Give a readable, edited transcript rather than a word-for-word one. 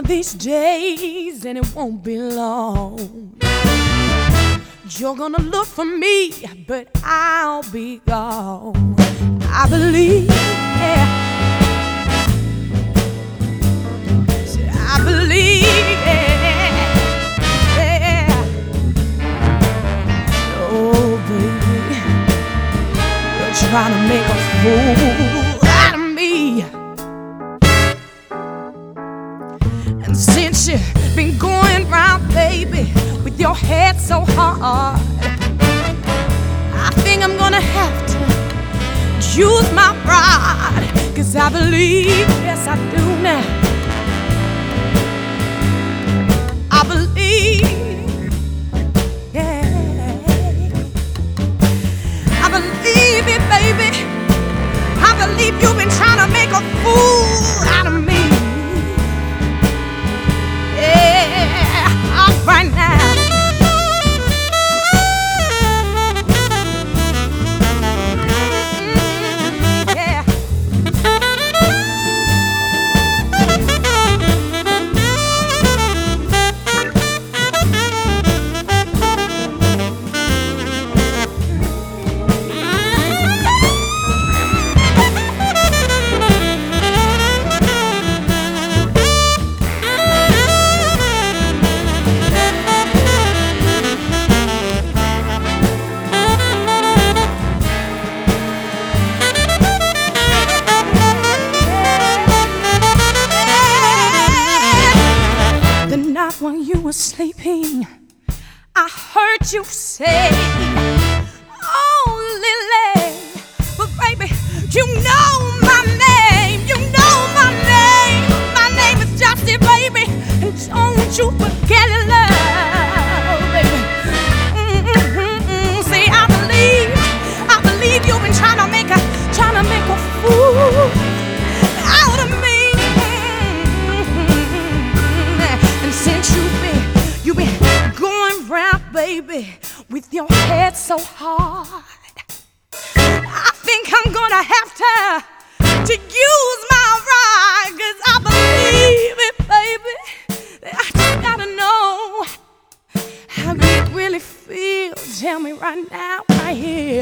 these days, and it won't be long. You're gonna look for me, but I'll be gone. I believe, yeah. I believe, yeah. Oh, baby, you're trying to make a fool out of me. And since you've been going round, baby, with your head so hard, I think I'm gonna have to use my pride. 'Cause I believe, yes I do now, I believe, yeah, I believe it, baby. I believe you've been trying to make a fool out of me. Yeah, all right now. When you were sleeping, I heard you say, oh, Lily, but baby, you know my name, you know my name. My name is Justy, baby, and don't you forget it, love, baby. See, I believe you've been trying to make a fool out of me. Since you've been going round, baby, with your head so hard, I think I'm gonna have to use my ride. 'Cause I believe it, baby. I just gotta know how you really feel. Tell me right now, right here.